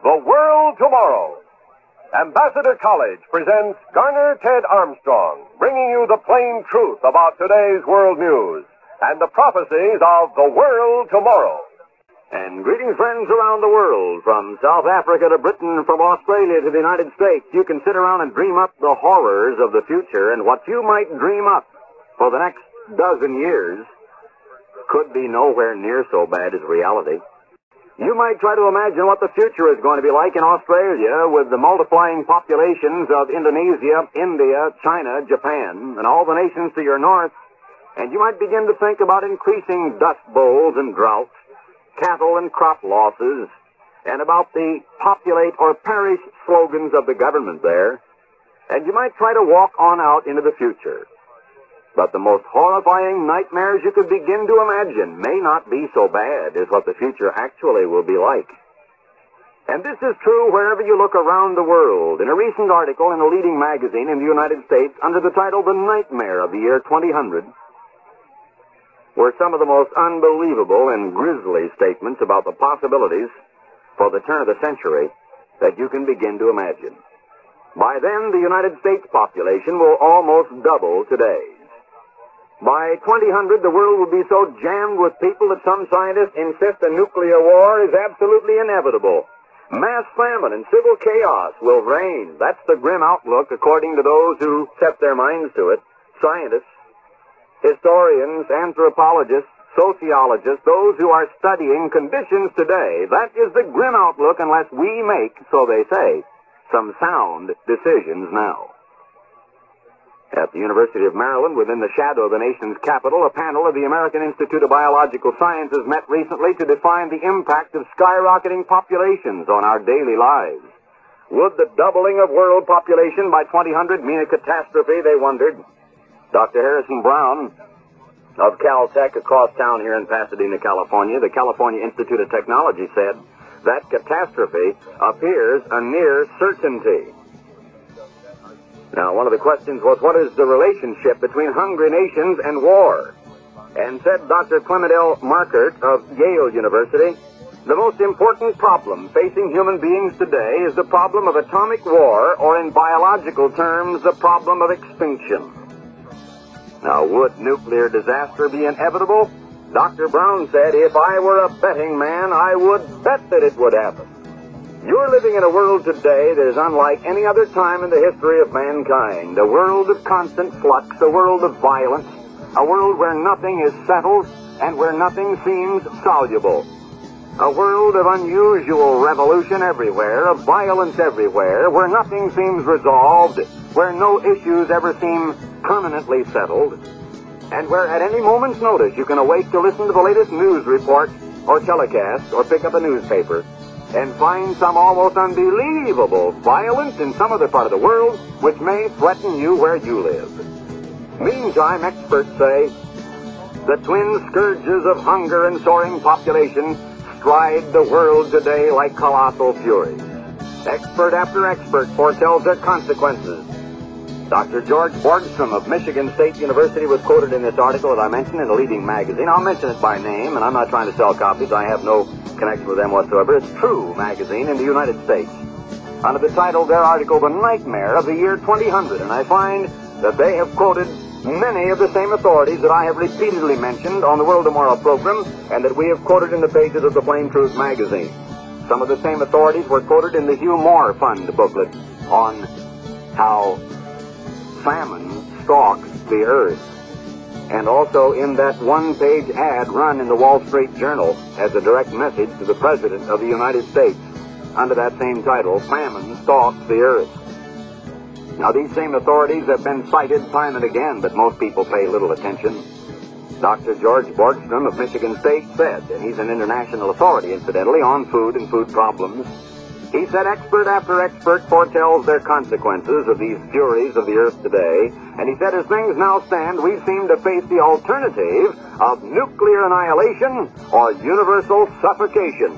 The World Tomorrow. Ambassador College presents Garner Ted Armstrong, bringing you the plain truth about today's world news and the prophecies of the world tomorrow. And greetings, friends around the world, from South Africa to Britain, from Australia to the United States. You can sit around and dream up the horrors of the future, and what you might dream up for the next dozen years could be nowhere near so bad as reality. You might try to imagine what the future is going to be like in Australia with the multiplying populations of Indonesia, India, China, Japan, and all the nations to your north, and you might begin to think about increasing dust bowls and droughts, cattle and crop losses, and about the populate or perish slogans of the government there, and you might try to walk on out into the future. But the most horrifying nightmares you could begin to imagine may not be so bad as what the future actually will be like. And this is true wherever you look around the world. In a recent article in a leading magazine in the United States under the title The Nightmare of the Year 2000 were some of the most unbelievable and grisly statements about the possibilities for the turn of the century that you can begin to imagine. By then, the United States population will almost double today's. By 2000, the world will be so jammed with people that some scientists insist a nuclear war is absolutely inevitable. Mass famine and civil chaos will reign. That's the grim outlook according to those who set their minds to it. Scientists, historians, anthropologists, sociologists, those who are studying conditions today. That is the grim outlook unless we make, so they say, some sound decisions now. At the University of Maryland, within the shadow of the nation's capital, a panel of the American Institute of Biological Sciences met recently to define the impact of skyrocketing populations on our daily lives. Would the doubling of world population by 2000 mean a catastrophe, they wondered. Dr. Harrison Brown of Caltech across town here in Pasadena, California, the California Institute of Technology, said that catastrophe appears a near certainty. Now, one of the questions was, what is the relationship between hungry nations and war? And said Dr. Clement L. Markert of Yale University, the most important problem facing human beings today is the problem of atomic war, or in biological terms, the problem of extinction. Now, would nuclear disaster be inevitable? Dr. Brown said, if I were a betting man, I would bet that it would happen. You're living in a world today that is unlike any other time in the history of mankind. A world of constant flux, a world of violence, a world where nothing is settled and where nothing seems soluble. A world of unusual revolution everywhere, of violence everywhere, where nothing seems resolved, where no issues ever seem permanently settled, and where at any moment's notice you can awake to listen to the latest news report or telecast or pick up a newspaper and find some almost unbelievable violence in some other part of the world which may threaten you where you live. Meantime, experts say the twin scourges of hunger and soaring population stride the world today like colossal furies. Expert after expert foretells their consequences. Dr. George Borgstrom of Michigan State University was quoted in this article that I mentioned in a leading magazine. I'll mention it by name, and I'm not trying to sell copies. I have no connection with them whatsoever. It's True magazine in the United States, under the title of their article, The Nightmare of the Year 2000. And I find that they have quoted many of the same authorities that I have repeatedly mentioned on the World Tomorrow program and that we have quoted in the pages of the Plain Truth magazine. Some of the same authorities were quoted in the Hugh Moore Fund booklet on how famine stalks the earth, and also in that one-page ad run in the Wall Street Journal as a direct message to the President of the United States under that same title, Famine Stalks the Earth. Now, these same authorities have been cited time and again, but most people pay little attention. Dr. George Borgstrom of Michigan State said, and he's an international authority, incidentally, on food and food problems, he said expert after expert foretells their consequences of these furies of the earth today, and he said as things now stand, we seem to face the alternative of nuclear annihilation or universal suffocation.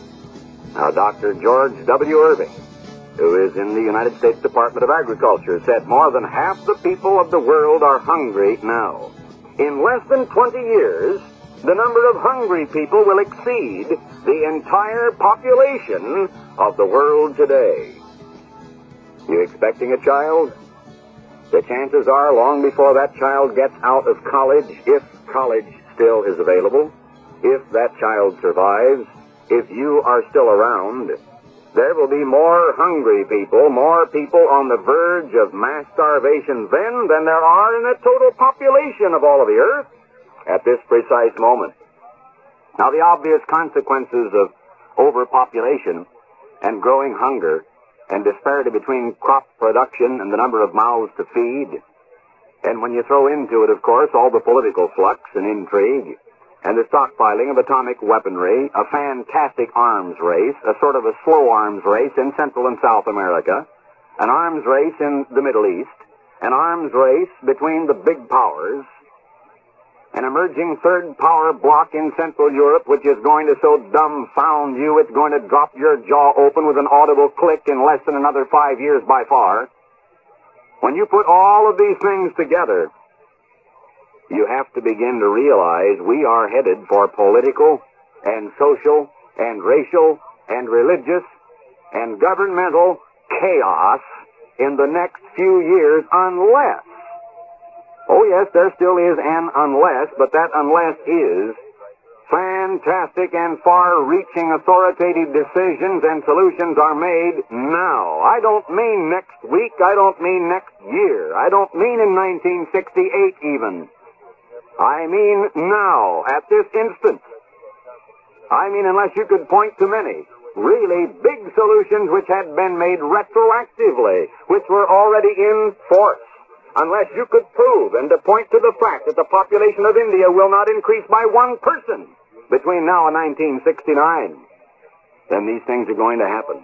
Now, Dr. George W. Irving, who is in the United States Department of Agriculture, said more than half the people of the world are hungry now. In less than 20 years, the number of hungry people will exceed the entire population of the world today. You expecting a child? The chances are, long before that child gets out of college, if college still is available, if that child survives, if you are still around, there will be more hungry people, more people on the verge of mass starvation then than there are in the total population of all of the earth at this precise moment. Now, the obvious consequences of overpopulation and growing hunger and disparity between crop production and the number of mouths to feed, and when you throw into it, of course, all the political flux and intrigue, and the stockpiling of atomic weaponry, a fantastic arms race, a sort of a slow arms race in Central and South America, an arms race in the Middle East, an arms race between the big powers, an emerging third power bloc in Central Europe which is going to so dumbfound you it's going to drop your jaw open with an audible click in less than another 5 years by far. When you put all of these things together, you have to begin to realize we are headed for political and social and racial and religious and governmental chaos in the next few years unless, oh yes, there still is an unless, but that unless is fantastic and far-reaching authoritative decisions and solutions are made now. I don't mean next week, I don't mean next year, I don't mean in 1968 even. I mean now, at this instant. I mean unless you could point to many really big solutions which had been made retroactively, which were already in force. Unless you could prove and to point to the fact that the population of India will not increase by 1 person between now and 1969, then these things are going to happen.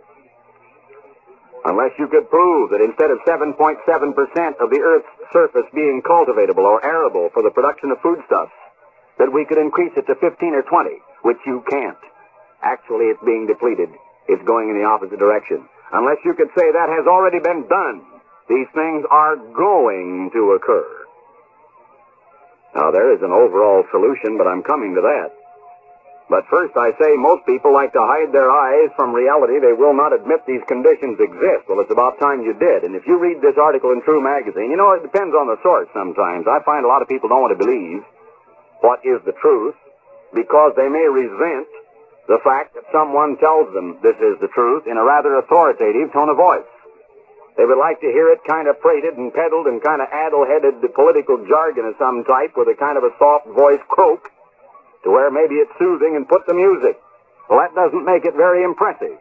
Unless you could prove that instead of 7.7% of the Earth's surface being cultivatable or arable for the production of foodstuffs, that we could increase it to 15 or 20, which you can't. Actually, it's being depleted. It's going in the opposite direction. Unless you could say that has already been done, these things are going to occur. Now, there is an overall solution, but I'm coming to that. But first, I say most people like to hide their eyes from reality. They will not admit these conditions exist. Well, it's about time you did. And if you read this article in True Magazine, you know, it depends on the source sometimes. I find a lot of people don't want to believe what is the truth because they may resent the fact that someone tells them this is the truth in a rather authoritative tone of voice. They would like to hear it kind of prated and peddled and kind of addle-headed political jargon of some type with a kind of a soft voice croak to where maybe it's soothing and put the music. Well, that doesn't make it very impressive.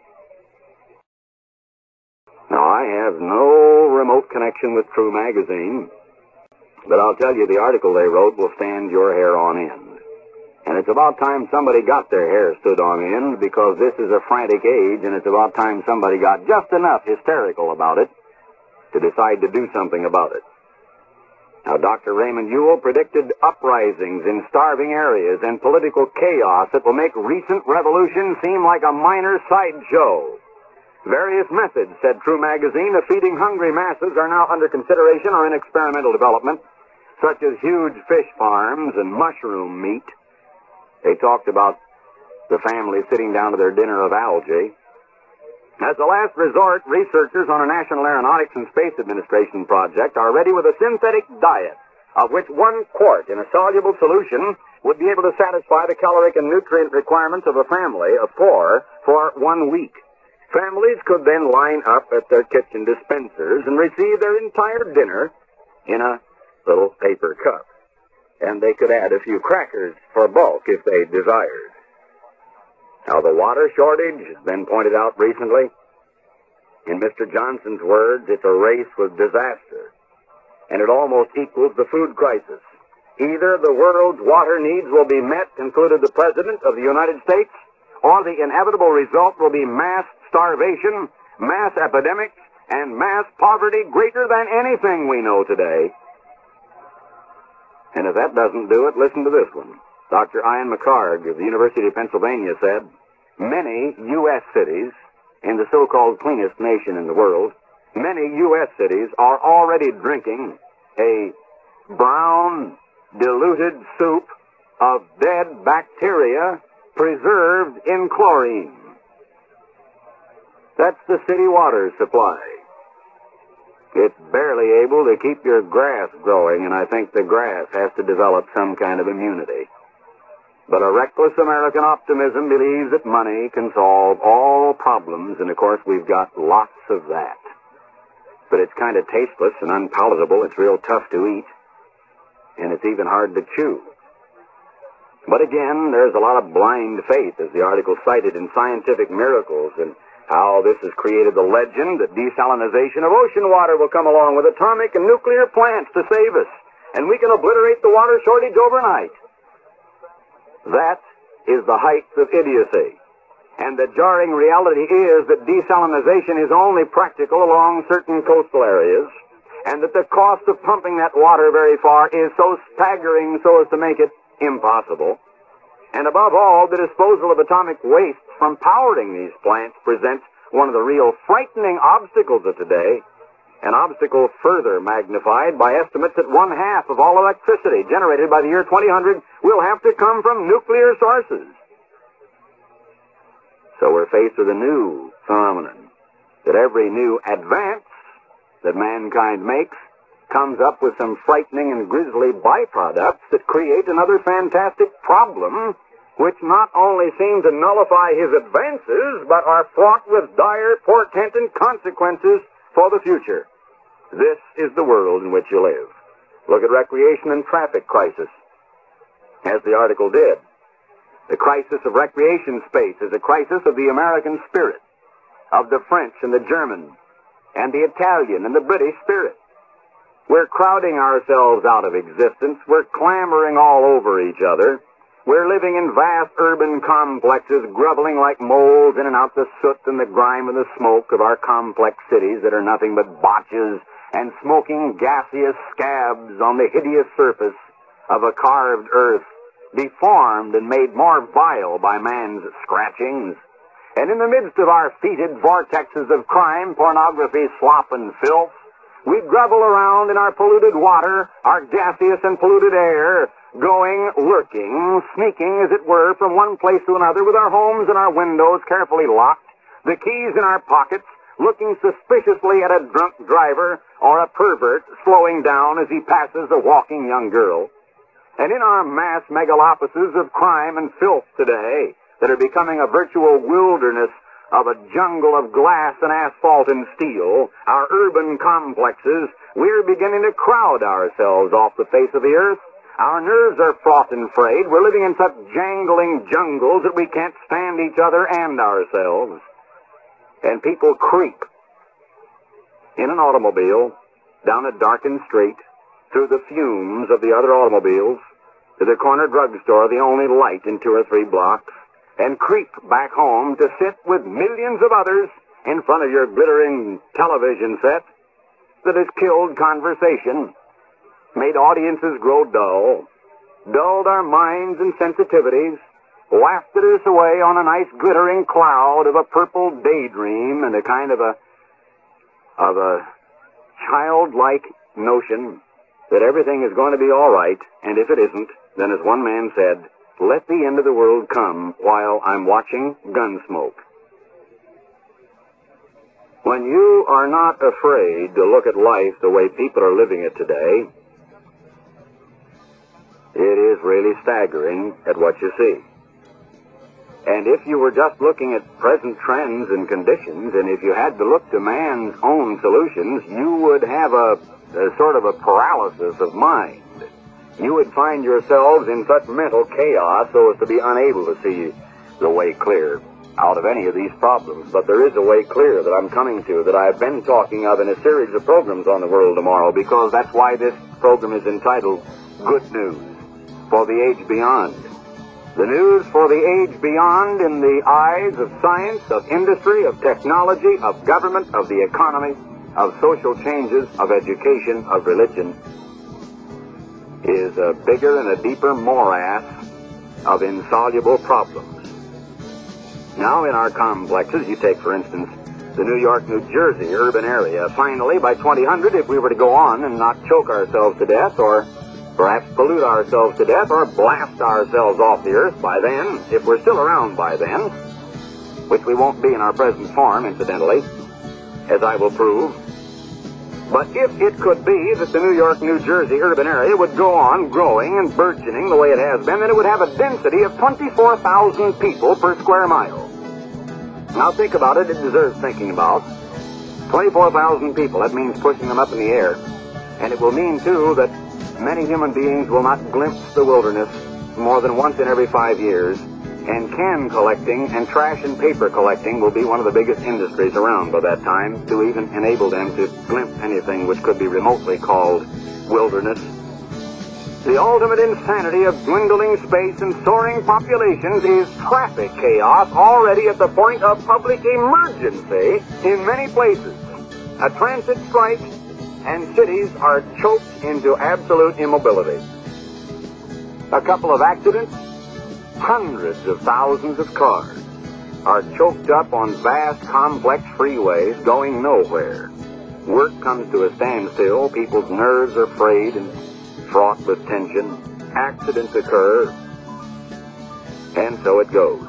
Now, I have no remote connection with True Magazine, but I'll tell you the article they wrote will stand your hair on end. And it's about time somebody got their hair stood on end because this is a frantic age and it's about time somebody got just enough hysterical about it to decide to do something about it. Now, Dr. Raymond Ewell predicted uprisings in starving areas and political chaos that will make recent revolution seem like a minor sideshow. Various methods, said True Magazine, of feeding hungry masses are now under consideration or in experimental development, such as huge fish farms and mushroom meat. They talked about the family sitting down to their dinner of algae. As a last resort, researchers on a National Aeronautics and Space Administration project are ready with a synthetic diet, of which 1 quart in a soluble solution would be able to satisfy the caloric and nutrient requirements of a family of 4 for 1 week. Families could then line up at their kitchen dispensers and receive their entire dinner in a little paper cup. And they could add a few crackers for bulk if they desired. Now, the water shortage has been pointed out recently. In Mr. Johnson's words, it's a race with disaster, and it almost equals the food crisis. Either the world's water needs will be met, concluded the President of the United States, or the inevitable result will be mass starvation, mass epidemics, and mass poverty greater than anything we know today. And if that doesn't do it, listen to this one. Dr. Ian McHarg of the University of Pennsylvania said, many U.S. cities, in the so-called cleanest nation in the world, many U.S. cities are already drinking a brown, diluted soup of dead bacteria preserved in chlorine. That's the city water supply. It's barely able to keep your grass growing, and I think the grass has to develop some kind of immunity. But a reckless American optimism believes that money can solve all problems, and of course we've got lots of that. But it's kind of tasteless and unpalatable. It's real tough to eat, and it's even hard to chew. But again, there's a lot of blind faith, as the article cited, in scientific miracles, and how this has created the legend that desalinization of ocean water will come along with atomic and nuclear plants to save us, and we can obliterate the water shortage overnight. That is the height of idiocy. And the jarring reality is that desalinization is only practical along certain coastal areas, and that the cost of pumping that water very far is so staggering so as to make it impossible. And above all, the disposal of atomic waste from powering these plants presents one of the real frightening obstacles of today, an obstacle further magnified by estimates that 1/2 of all electricity generated by the year 2000 will have to come from nuclear sources. So we're faced with a new phenomenon, that every new advance that mankind makes comes up with some frightening and grisly byproducts that create another fantastic problem, which not only seem to nullify his advances, but are fraught with dire portent and consequences for the future. This is the world in which you live. Look at recreation and traffic crisis, as the article did. The crisis of recreation space is a crisis of the American spirit, of the French and the German, and the Italian and the British spirit. We're crowding ourselves out of existence. We're clambering all over each other. We're living in vast urban complexes, groveling like moles in and out the soot and the grime and the smoke of our complex cities that are nothing but botches and smoking gaseous scabs on the hideous surface of a carved earth, deformed and made more vile by man's scratchings. And in the midst of our fetid vortexes of crime, pornography, slop, and filth, we grovel around in our polluted water, our gaseous and polluted air, going, lurking, sneaking, as it were, from one place to another with our homes and our windows carefully locked, the keys in our pockets, looking suspiciously at a drunk driver or a pervert slowing down as he passes a walking young girl. And in our mass megalopolises of crime and filth today that are becoming a virtual wilderness of a jungle of glass and asphalt and steel, our urban complexes, we're beginning to crowd ourselves off the face of the earth. Our nerves are fraught and frayed. We're living in such jangling jungles that we can't stand each other and ourselves. And people creep in an automobile down a darkened street through the fumes of the other automobiles to the corner drugstore, the only light in 2 or 3 blocks, and creep back home to sit with millions of others in front of your glittering television set that has killed conversation, made audiences grow dull, dulled our minds and sensitivities, wafted us away on a nice glittering cloud of a purple daydream and a kind of a childlike notion that everything is going to be all right, and if it isn't, then as one man said, let the end of the world come while I'm watching Gunsmoke. When you are not afraid to look at life the way people are living it today, it is really staggering at what you see. And if you were just looking at present trends and conditions, and if you had to look to man's own solutions, you would have a sort of a paralysis of mind. You would find yourselves in such mental chaos so as to be unable to see the way clear out of any of these problems. But there is a way clear that I'm coming to, that I've been talking of in a series of programs on The World Tomorrow, because that's why this program is entitled Good News for the Age Beyond. The news for the age beyond in the eyes of science, of industry, of technology, of government, of the economy, of social changes, of education, of religion, is a bigger and a deeper morass of insoluble problems. Now in our complexes, you take for instance the New York, New Jersey urban area. Finally, by 2000, if we were to go on and not choke ourselves to death or perhaps pollute ourselves to death or blast ourselves off the earth by then, if we're still around by then, which we won't be in our present form, incidentally, as I will prove. But if it could be that the New York, New Jersey urban area would go on growing and burgeoning the way it has been, then it would have a density of 24,000 people per square mile. Now think about it, it deserves thinking about. 24,000 people, that means pushing them up in the air. And it will mean, too, that many human beings will not glimpse the wilderness more than once in every 5 years. And can collecting and trash and paper collecting will be one of the biggest industries around by that time to even enable them to glimpse anything which could be remotely called wilderness. The ultimate insanity of dwindling space and soaring populations is traffic chaos already at the point of public emergency in many places. A transit strike and cities are choked into absolute immobility. A couple of accidents, hundreds of thousands of cars are choked up on vast, complex freeways going nowhere. Work comes to a standstill, people's nerves are frayed and fraught with tension, accidents occur, and so it goes.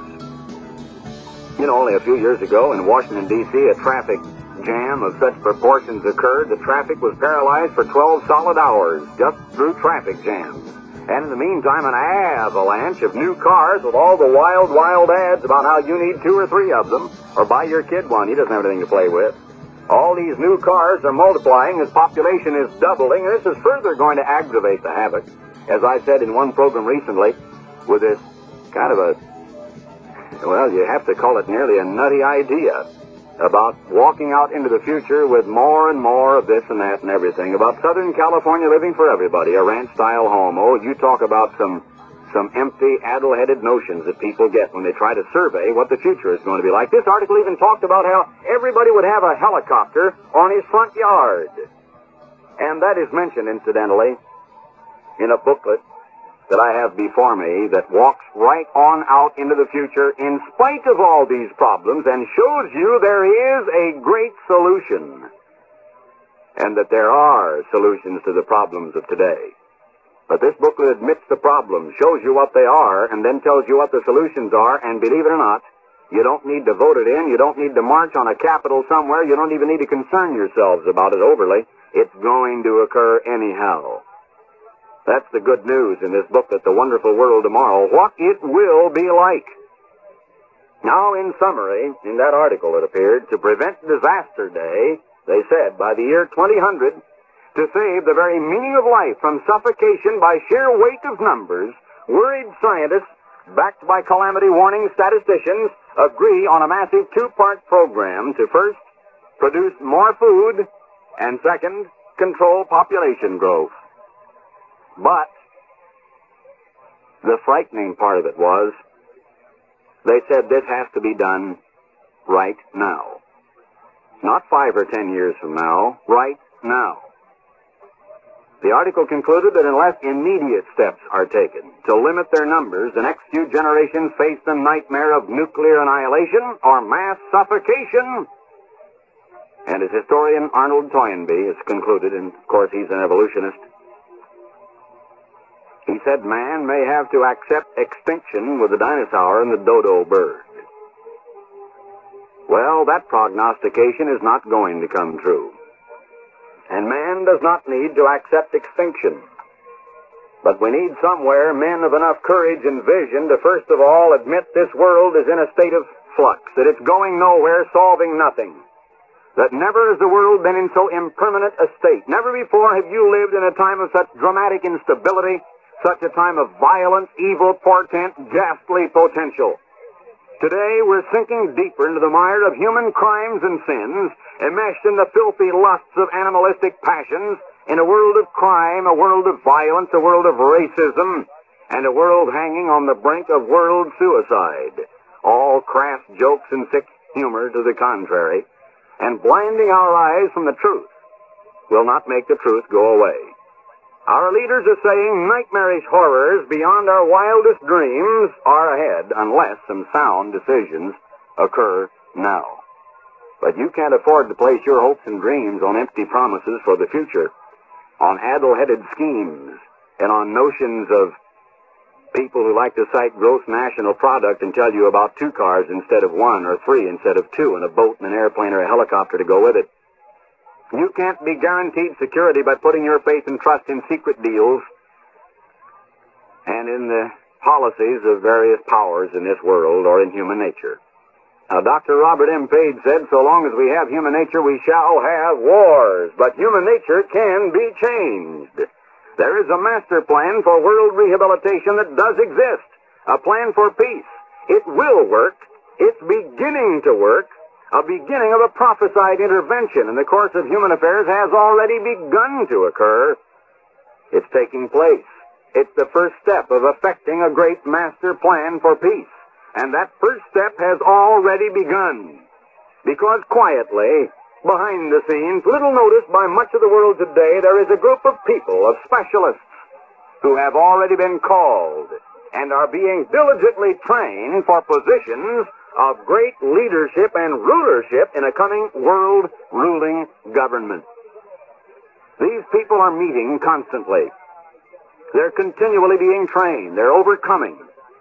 You know, only a few years ago in Washington, D.C., a traffic jam of such proportions occurred that traffic was paralyzed for 12 solid hours just through traffic jams. And in the meantime, an avalanche of new cars with all the wild, wild ads about how you need 2 or 3 of them, or buy your kid one, he doesn't have anything to play with. All these new cars are multiplying as population is doubling, and this is further going to aggravate the havoc. As I said in one program recently, with this kind of a, well, you have to call it nearly a nutty idea about walking out into the future with more and more of this and that and everything, about Southern California living for everybody, a ranch-style home. Oh, you talk about some empty, addle-headed notions that people get when they try to survey what the future is going to be like. This article even talked about how everybody would have a helicopter on his front yard. And that is mentioned, incidentally, in a booklet that I have before me that walks right on out into the future in spite of all these problems and shows you there is a great solution and that there are solutions to the problems of today. But this booklet admits the problems, shows you what they are, and then tells you what the solutions are, and believe it or not, you don't need to vote it in, you don't need to march on a capitol somewhere, you don't even need to concern yourselves about it overly. It's going to occur anyhow. That's the good news in this booklet, The Wonderful World Tomorrow, what it will be like. Now, in summary, in that article it appeared, to prevent disaster day, they said, by the year 2000, to save the very meaning of life from suffocation by sheer weight of numbers, worried scientists, backed by calamity warning statisticians, agree on a massive 2-part program to first, produce more food, and second, control population growth. But the frightening part of it was, they said this has to be done right now. Not 5 or 10 years from now, right now. The article concluded that unless immediate steps are taken to limit their numbers, the next few generations face the nightmare of nuclear annihilation or mass suffocation. And as historian Arnold Toynbee has concluded, and of course he's an evolutionist, he said man may have to accept extinction with the dinosaur and the dodo bird. Well, that prognostication is not going to come true. And man does not need to accept extinction. But we need somewhere men of enough courage and vision to first of all admit this world is in a state of flux, that it's going nowhere, solving nothing. That never has the world been in so impermanent a state. Never before have you lived in a time of such dramatic instability, such a time of violence, evil, portent, ghastly potential. Today, we're sinking deeper into the mire of human crimes and sins, enmeshed in the filthy lusts of animalistic passions, in a world of crime, a world of violence, a world of racism, and a world hanging on the brink of world suicide. All crass jokes and sick humor to the contrary, and blinding our eyes from the truth will not make the truth go away. Our leaders are saying nightmarish horrors beyond our wildest dreams are ahead unless some sound decisions occur now. But you can't afford to place your hopes and dreams on empty promises for the future, on addle-headed schemes and on notions of people who like to cite gross national product and tell you about 2 cars instead of 1, or 3 instead of 2, and a boat and an airplane or a helicopter to go with it. You can't be guaranteed security by putting your faith and trust in secret deals and in the policies of various powers in this world or in human nature. Now, Dr. Robert M. Page said, so long as we have human nature, we shall have wars. But human nature can be changed. There is a master plan for world rehabilitation that does exist, a plan for peace. It will work. It's beginning to work. A beginning of a prophesied intervention in the course of human affairs has already begun to occur. It's taking place. It's the first step of effecting a great master plan for peace. And that first step has already begun. Because quietly, behind the scenes, little noticed by much of the world today, there is a group of people, of specialists, who have already been called and are being diligently trained for positions of great leadership and rulership in a coming world ruling government. These people are meeting constantly. They're continually being trained. They're overcoming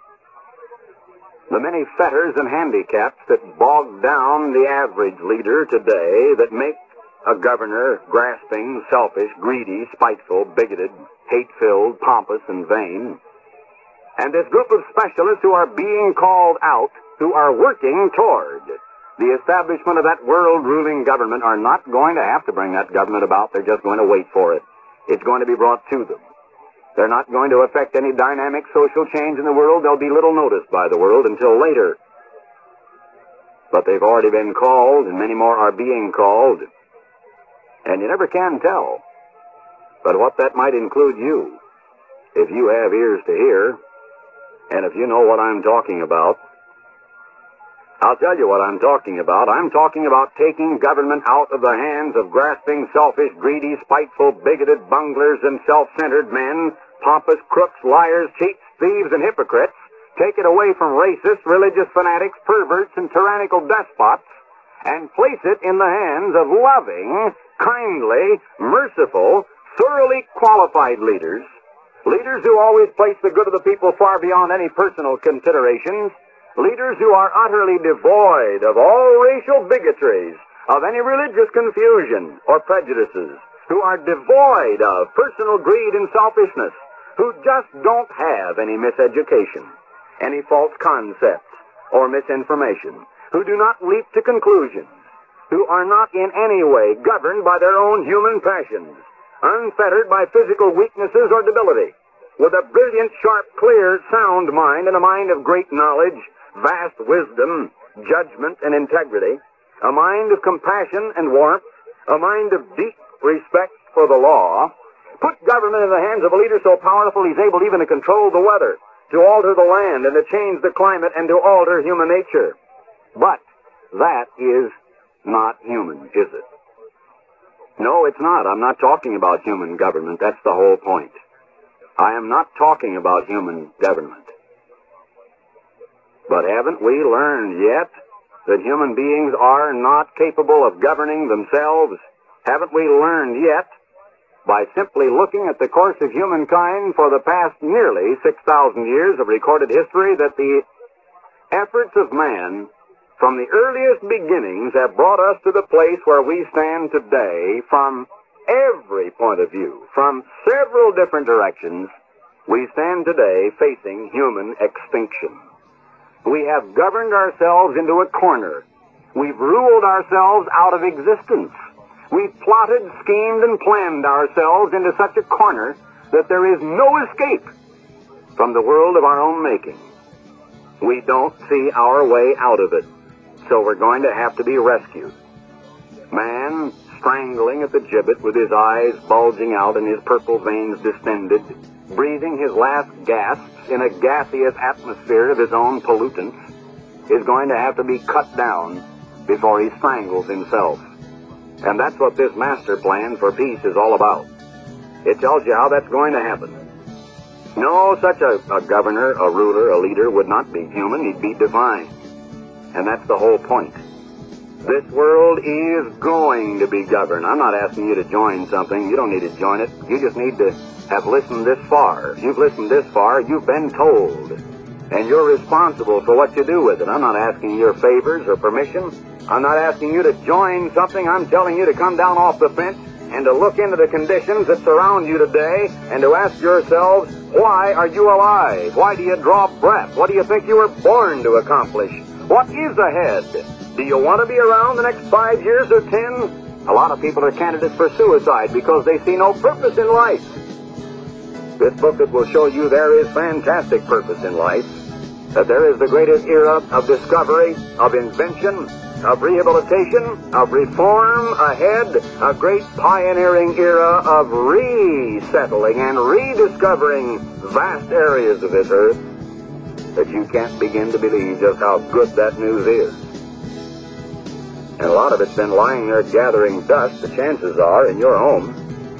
the many fetters and handicaps that bog down the average leader today, that make a governor grasping, selfish, greedy, spiteful, bigoted, hate-filled, pompous, and vain. And this group of specialists who are being called out, who are working toward the establishment of that world-ruling government, are not going to have to bring that government about. They're just going to wait for it. It's going to be brought to them. They're not going to affect any dynamic social change in the world. They'll be little noticed by the world until later. But they've already been called, and many more are being called. And you never can tell but what that might include you, if you have ears to hear, and if you know what I'm talking about. I'll tell you what I'm talking about. I'm talking about taking government out of the hands of grasping, selfish, greedy, spiteful, bigoted, bunglers, and self-centered men, pompous crooks, liars, cheats, thieves, and hypocrites. Take it away from racists, religious fanatics, perverts, and tyrannical despots, and place it in the hands of loving, kindly, merciful, thoroughly qualified leaders, leaders who always place the good of the people far beyond any personal considerations, leaders who are utterly devoid of all racial bigotries, of any religious confusion or prejudices, who are devoid of personal greed and selfishness, who just don't have any miseducation, any false concepts or misinformation, who do not leap to conclusions, who are not in any way governed by their own human passions, unfettered by physical weaknesses or debility, with a brilliant, sharp, clear, sound mind and a mind of great knowledge, vast wisdom, judgment, and integrity, a mind of compassion and warmth, a mind of deep respect for the law. Put government in the hands of a leader so powerful he's able even to control the weather, to alter the land, and to change the climate, and to alter human nature. But that is not human, is it? No, it's not. I'm not talking about human government. That's the whole point. I am not talking about human government. But haven't we learned yet that human beings are not capable of governing themselves? Haven't we learned yet, by simply looking at the course of humankind for the past nearly 6,000 years of recorded history, that the efforts of man from the earliest beginnings have brought us to the place where we stand today from every point of view, from several different directions? We stand today facing human extinction. We have governed ourselves into a corner. We've ruled ourselves out of existence. We've plotted, schemed, and planned ourselves into such a corner that there is no escape from the world of our own making. We don't see our way out of it, so we're going to have to be rescued. Man, strangling at the gibbet with his eyes bulging out and his purple veins distended, breathing his last gasps in a gaseous atmosphere of his own pollutants, is going to have to be cut down before he strangles himself. And that's what this master plan for peace is all about. It tells you how that's going to happen. No, such a governor, a ruler, a leader would not be human. He'd be divine. And that's the whole point. This world is going to be governed. I'm not asking you to join something. You don't need to join it. You just need to have listened this far. If you've listened this far, you've been told. And you're responsible for what you do with it. I'm not asking your favors or permission. I'm not asking you to join something. I'm telling you to come down off the fence and to look into the conditions that surround you today and to ask yourselves, why are you alive? Why do you draw breath? What do you think you were born to accomplish? What is ahead? Do you want to be around the next 5 years or 10? A lot of people are candidates for suicide because they see no purpose in life. This booklet will show you there is fantastic purpose in life, that there is the greatest era of discovery, of invention, of rehabilitation, of reform ahead, a great pioneering era of resettling and rediscovering vast areas of this earth that you can't begin to believe just how good that news is. And a lot of it's been lying there gathering dust, the chances are, in your home,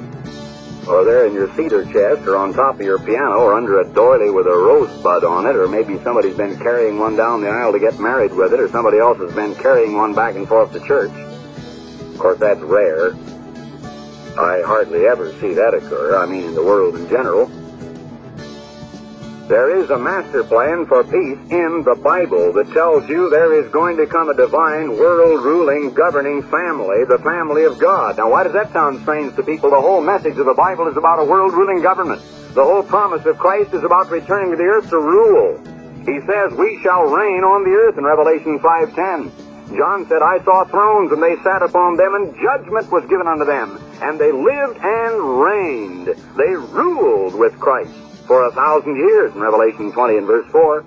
or there in your cedar chest, or on top of your piano, or under a doily with a rosebud on it, or maybe somebody's been carrying one down the aisle to get married with it, or somebody else has been carrying one back and forth to church. Of course, that's rare. I hardly ever see that occur, I mean in the world in general. There is a master plan for peace in the Bible that tells you there is going to come a divine, world-ruling, governing family, the family of God. Now, why does that sound strange to people? The whole message of the Bible is about a world-ruling government. The whole promise of Christ is about returning to the earth to rule. He says, we shall reign on the earth in Revelation 5:10. John said, I saw thrones, and they sat upon them, and judgment was given unto them. And they lived and reigned. They ruled with Christ for 1,000 years in Revelation 20 and verse 4.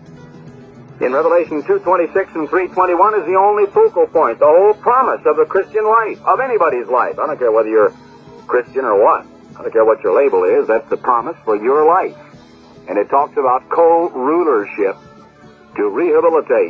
In Revelation 2:26 and 3:21 is the only focal point, the whole promise of the Christian life, of anybody's life. I don't care whether you're Christian or what. I don't care what your label is. That's the promise for your life. And it talks about co-rulership to rehabilitate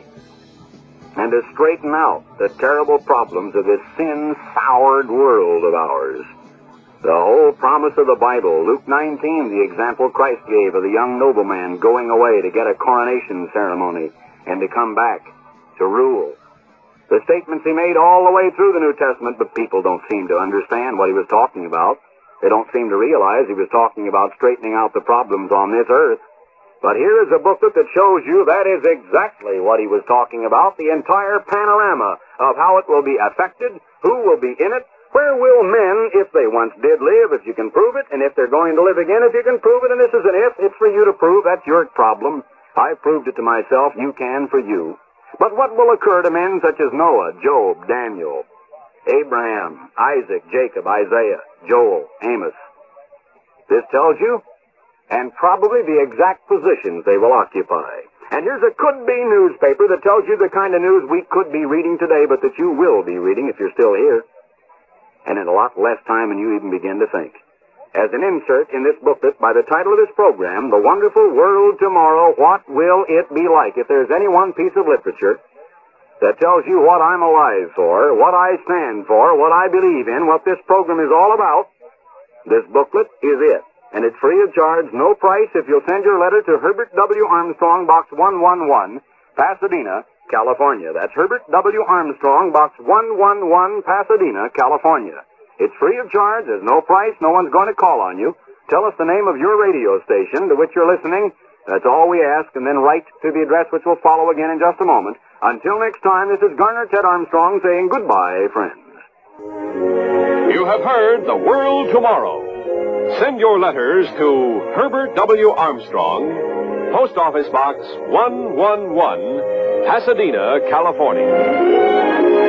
and to straighten out the terrible problems of this sin-soured world of ours. The whole promise of the Bible, Luke 19, the example Christ gave of the young nobleman going away to get a coronation ceremony and to come back to rule. The statements he made all the way through the New Testament, but people don't seem to understand what he was talking about. They don't seem to realize he was talking about straightening out the problems on this earth. But here is a booklet that shows you that is exactly what he was talking about, the entire panorama of how it will be affected, who will be in it, where will men, if they once did live, if you can prove it, and if they're going to live again, if you can prove it, and this is an if, it's for you to prove, that's your problem. I've proved it to myself, you can for you. But what will occur to men such as Noah, Job, Daniel, Abraham, Isaac, Jacob, Isaiah, Joel, Amos? This tells you, and probably the exact positions they will occupy. And here's a could-be newspaper that tells you the kind of news we could be reading today, but that you will be reading if you're still here. And in a lot less time than you even begin to think. As an insert in this booklet, by the title of this program, The Wonderful World Tomorrow, What Will It Be Like? If there's any one piece of literature that tells you what I'm alive for, what I stand for, what I believe in, what this program is all about, this booklet is it. And it's free of charge, no price, if you'll send your letter to Herbert W. Armstrong, Box 111, Pasadena, California. That's Herbert W. Armstrong, Box 111, Pasadena, California. It's free of charge. There's no price. No one's going to call on you. Tell us the name of your radio station to which you're listening. That's all we ask, and then write to the address which will follow again in just a moment. Until next time, this is Garner Ted Armstrong saying goodbye, friends. You have heard The World Tomorrow. Send your letters to Herbert W. Armstrong, Post Office Box 111, Pasadena, California.